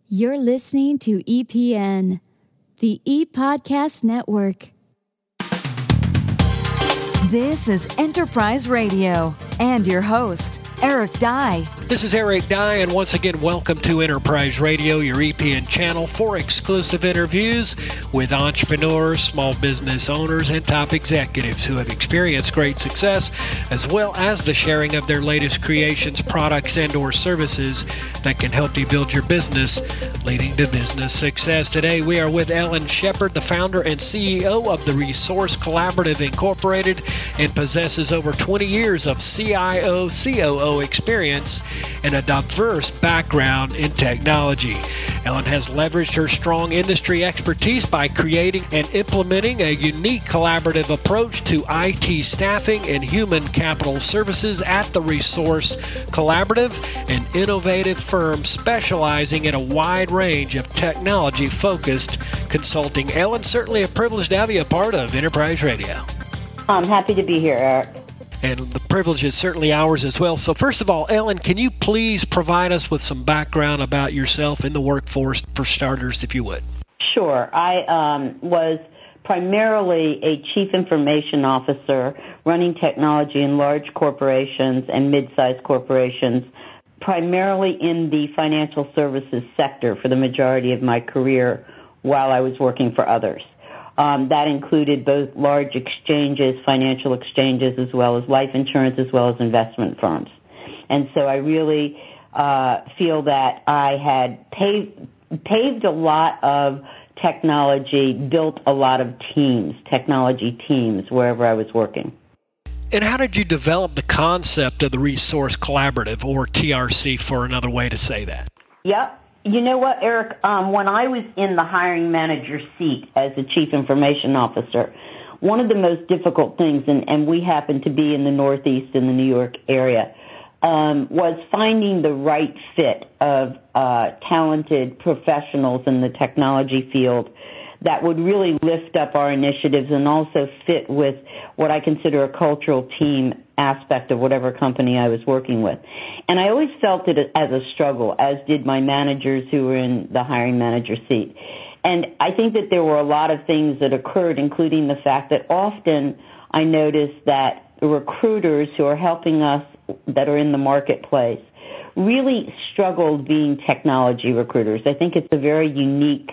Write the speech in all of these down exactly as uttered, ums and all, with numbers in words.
You're listening to E P N, the ePodcast Network. This is Enterprise Radio and your host, Eric Dye. This is Eric Dye, and once again, welcome to Enterprise Radio, your E P N channel for exclusive interviews with entrepreneurs, small business owners, and top executives who have experienced great success, as well as the sharing of their latest creations, products, and or services that can help you build your business, leading to business success. Today, we are with Ellen Shepard, the founder and C E O of the Resource Collaborative Incorporated, and possesses over twenty years of C I O, C O O experience and a diverse background in technology. Ellen has leveraged her strong industry expertise by creating and implementing a unique collaborative approach to I T staffing and human capital services at the Resource Collaborative, an innovative firm specializing in a wide range of technology-focused consulting. Ellen, certainly a privilege to have you a part of Enterprise Radio. I'm happy to be here, Eric. And the privilege is certainly ours as well. So first of all, Ellen, can you please provide us with some background about yourself in the workforce, for starters, if you would? Sure. I um, was primarily a chief information officer running technology in large corporations and mid-sized corporations, primarily in the financial services sector for the majority of my career while I was working for others. Um, that included both large exchanges, financial exchanges, as well as life insurance, as well as investment firms. And so I really uh, feel that I had paved, paved a lot of technology, built a lot of teams, technology teams, wherever I was working. And how did you develop the concept of the Resource Collaborative, or T R C for another way to say that? Yep. You know what, Eric, um, when I was in the hiring manager seat as the chief information officer, one of the most difficult things, and, and we happen to be in the Northeast in the New York area, um, was finding the right fit of uh, talented professionals in the technology field that would really lift up our initiatives and also fit with what I consider a cultural team aspect of whatever company I was working with. And I always felt it as a struggle, as did my managers who were in the hiring manager seat. And I think that there were a lot of things that occurred, including the fact that often I noticed that the recruiters who are helping us that are in the marketplace really struggled being technology recruiters. I think it's a very unique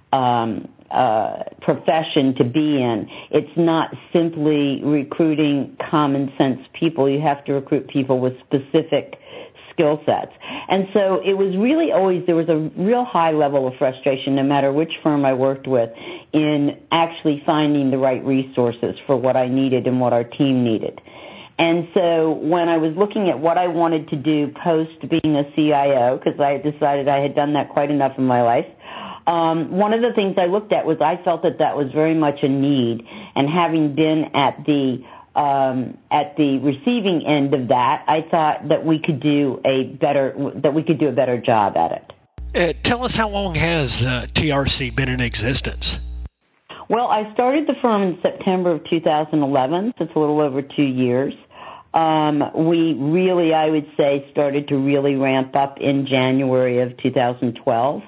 um Uh, profession to be in. It's not simply recruiting common sense people. You have to recruit people with specific skill sets. And so it was really always, there was a real high level of frustration, no matter which firm I worked with, in actually finding the right resources for what I needed and what our team needed. And so when I was looking at what I wanted to do post being a C I O, because I had decided I had done that quite enough in my life, Um, one of the things I looked at was I felt that that was very much a need, and having been at the um, at the receiving end of that, I thought that we could do a better that we could do a better job at it. Uh, tell us, how long has uh, T R C been in existence? Well, I started the firm in September of two thousand eleven, so it's a little over two years. Um, we really, I would say, started to really ramp up in January of two thousand twelve.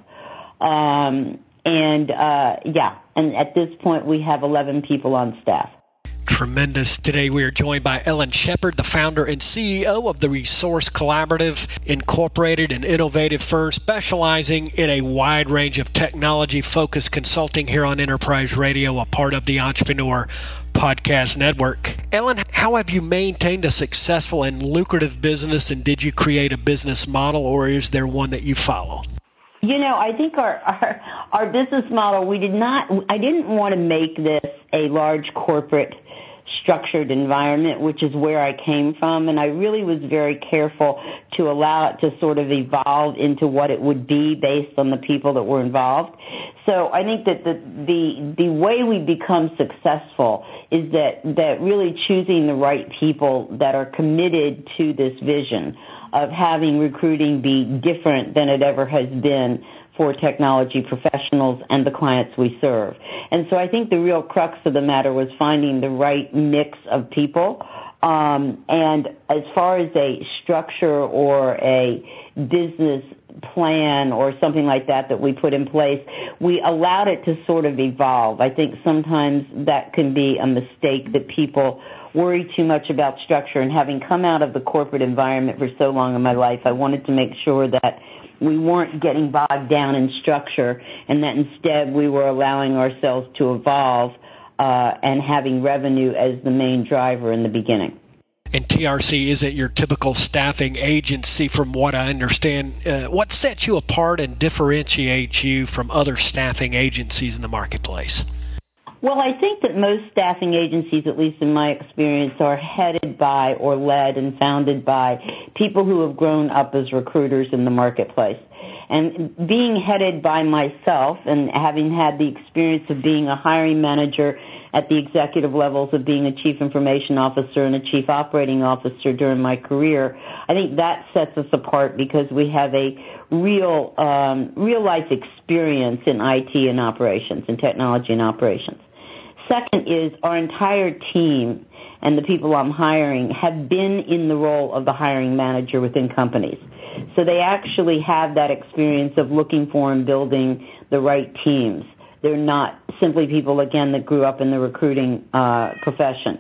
Um, and, uh, yeah, and at this point we have eleven people on staff. Tremendous. Today we are joined by Ellen Shepard, the founder and C E O of the Resource Collaborative Incorporated, an innovative firm specializing in a wide range of technology-focused consulting here on Enterprise Radio, a part of the Entrepreneur Podcast Network. Ellen, how have you maintained a successful and lucrative business, and did you create a business model, or is there one that you follow? You know, I think our, our our business model, we did not, I didn't want to make this a large corporate structured environment, which is where I came from, and I really was very careful to allow it to sort of evolve into what it would be based on the people that were involved. So I think that the the, the way we become successful is that, that really choosing the right people that are committed to this vision of having recruiting be different than it ever has been for technology professionals and the clients we serve. And so I think the real crux of the matter was finding the right mix of people. Um, and as far as a structure or a business plan or something like that that we put in place. We allowed it to sort of evolve. I think sometimes that can be a mistake, that people worry too much about structure. And having come out of the corporate environment for so long in my life, I wanted to make sure that we weren't getting bogged down in structure, and that instead we were allowing ourselves to evolve uh, and having revenue as the main driver in the beginning. And T R C isn't your typical staffing agency, from what I understand. Uh, what sets you apart and differentiates you from other staffing agencies in the marketplace? Well, I think that most staffing agencies, at least in my experience, are headed by or led and founded by people who have grown up as recruiters in the marketplace. And being headed by myself and having had the experience of being a hiring manager at the executive levels, of being a chief information officer and a chief operating officer during my career, I think that sets us apart because we have a real, um, real life experience in I T and operations, in technology and operations. Second is our entire team and the people I'm hiring have been in the role of the hiring manager within companies. So they actually have that experience of looking for and building the right teams. They're not simply people, again, that grew up in the recruiting uh, profession.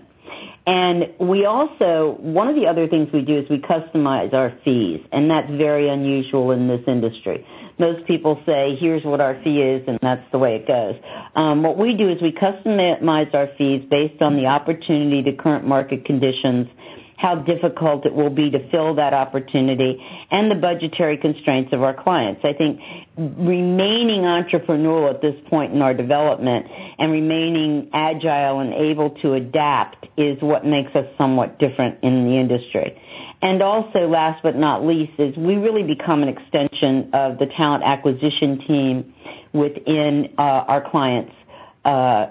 And we also, one of the other things we do is we customize our fees, and that's very unusual in this industry. Most people say, here's what our fee is, and that's the way it goes. Um, what we do is we customize our fees based on the opportunity, the current market conditions, how difficult it will be to fill that opportunity, and the budgetary constraints of our clients. I think remaining entrepreneurial at this point in our development and remaining agile and able to adapt is what makes us somewhat different in the industry. And also, last but not least, is we really become an extension of the talent acquisition team within uh, our clients' uh,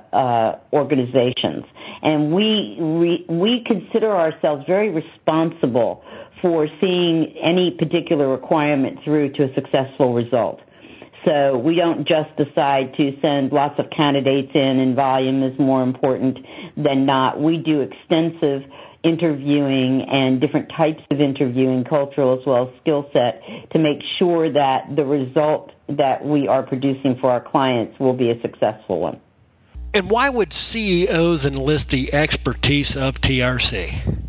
uh, organizations. And we, we, we consider ourselves very responsible for seeing any particular requirement through to a successful result. So we don't just decide to send lots of candidates in and volume is more important than not. We do extensive interviewing and different types of interviewing, cultural as well as skill set, to make sure that the result that we are producing for our clients will be a successful one. And why would C E Os enlist the expertise of T R C?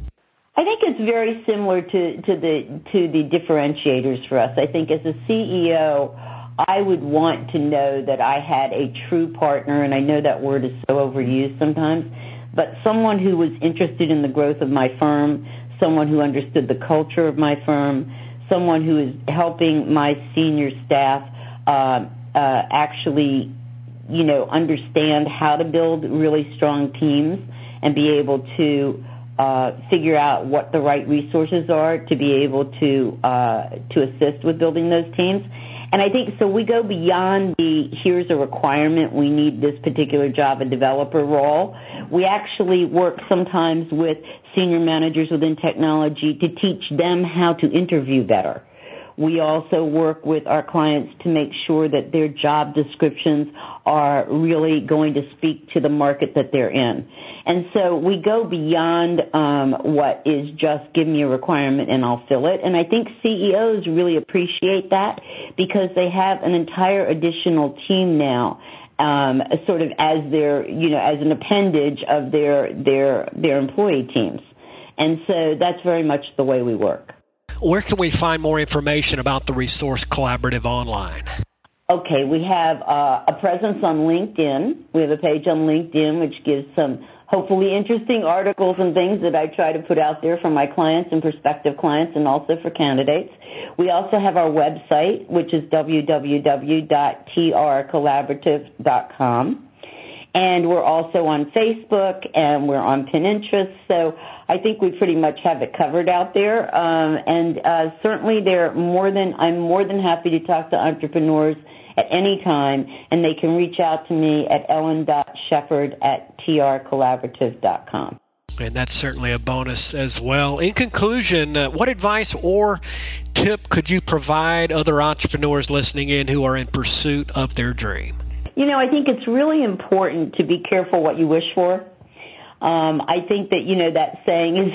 I think it's very similar to, to the to the differentiators for us. I think as a C E O, I would want to know that I had a true partner, and I know that word is so overused sometimes, but someone who was interested in the growth of my firm, someone who understood the culture of my firm, someone who is helping my senior staff uh, uh, actually, you know, understand how to build really strong teams and be able to uh, figure out what the right resources are to be able to uh, to assist with building those teams. And I think so we go beyond the here's a requirement, we need this particular Java developer role. We actually work sometimes with senior managers within technology to teach them how to interview better. We also work with our clients to make sure that their job descriptions are really going to speak to the market that they're in. And so we go beyond um, what is just give me a requirement and I'll fill it. And I think C E Os really appreciate that because they have an entire additional team now, um, sort of as their, you know, as an appendage of their their their employee teams. And so that's very much the way we work. Where can we find more information about the Resource Collaborative online? Okay, we have uh, a presence on LinkedIn. We have a page on LinkedIn which gives some hopefully interesting articles and things that I try to put out there for my clients and prospective clients and also for candidates. We also have our website, which is w w w dot t r collaborative dot com. And we're also on Facebook, and we're on Pinterest. So I think we pretty much have it covered out there. Um, and uh, certainly, they're more than I'm more than happy to talk to entrepreneurs at any time, and they can reach out to me at ellen dot shepherd at t r collaborative dot com. And that's certainly a bonus as well. In conclusion, uh, what advice or tip could you provide other entrepreneurs listening in who are in pursuit of their dream? You know, I think it's really important to be careful what you wish for. Um, I think that, you know, that saying is,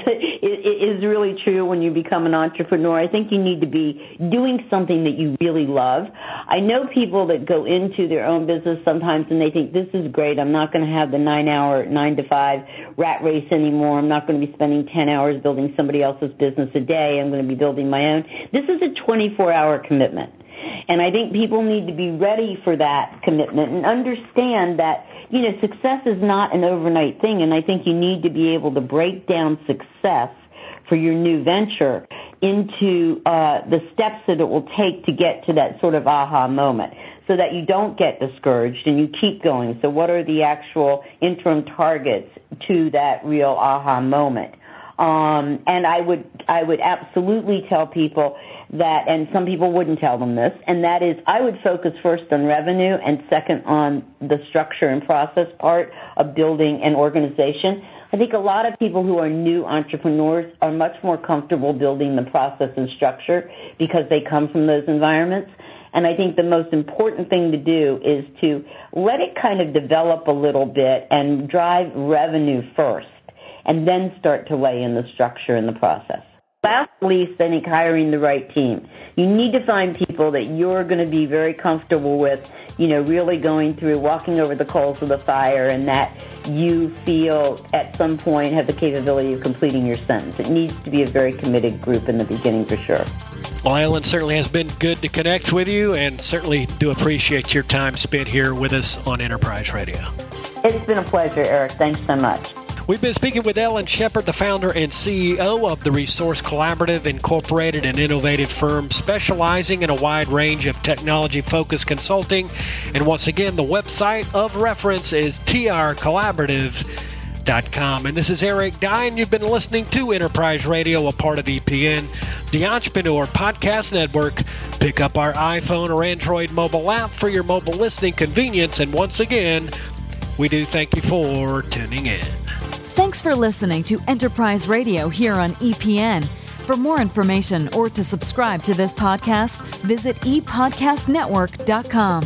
is really true when you become an entrepreneur. I think you need to be doing something that you really love. I know people that go into their own business sometimes and they think, this is great. I'm not going to have the nine hour, nine to five rat race anymore. I'm not going to be spending ten hours building somebody else's business a day. I'm going to be building my own. This is a twenty-four hour commitment. And I think people need to be ready for that commitment and understand that, you know, success is not an overnight thing. And I think you need to be able to break down success for your new venture into uh, the steps that it will take to get to that sort of aha moment so that you don't get discouraged and you keep going. So what are the actual interim targets to that real aha moment? Um, and I would, I would absolutely tell people that, and some people wouldn't tell them this, and that is I would focus first on revenue and second on the structure and process part of building an organization. I think a lot of people who are new entrepreneurs are much more comfortable building the process and structure because they come from those environments. And I think the most important thing to do is to let it kind of develop a little bit and drive revenue first, and then start to lay in the structure and the process. Last but not least, I think hiring the right team. You need to find people that you're going to be very comfortable with, you know, really going through, walking over the coals of the fire, and that you feel at some point have the capability of completing your sentence. It needs to be a very committed group in the beginning for sure. Well, Ellen, certainly has been good to connect with you, and certainly do appreciate your time spent here with us on Enterprise Radio. It's been a pleasure, Eric. Thanks so much. We've been speaking with Ellen Shepard, the founder and C E O of the Resource Collaborative Incorporated, an innovative firm specializing in a wide range of technology-focused consulting. And once again, the website of reference is T R collaborative dot com. And this is Eric Dye, and you've been listening to Enterprise Radio, a part of E P N, the Entrepreneur Podcast Network. Pick up our iPhone or Android mobile app for your mobile listening convenience. And once again, we do thank you for tuning in. Thanks for listening to Enterprise Radio here on E P N. For more information or to subscribe to this podcast, visit e podcast network dot com.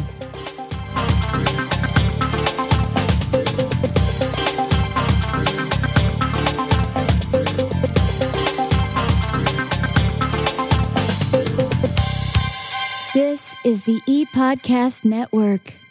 This is the E-Podcast Network.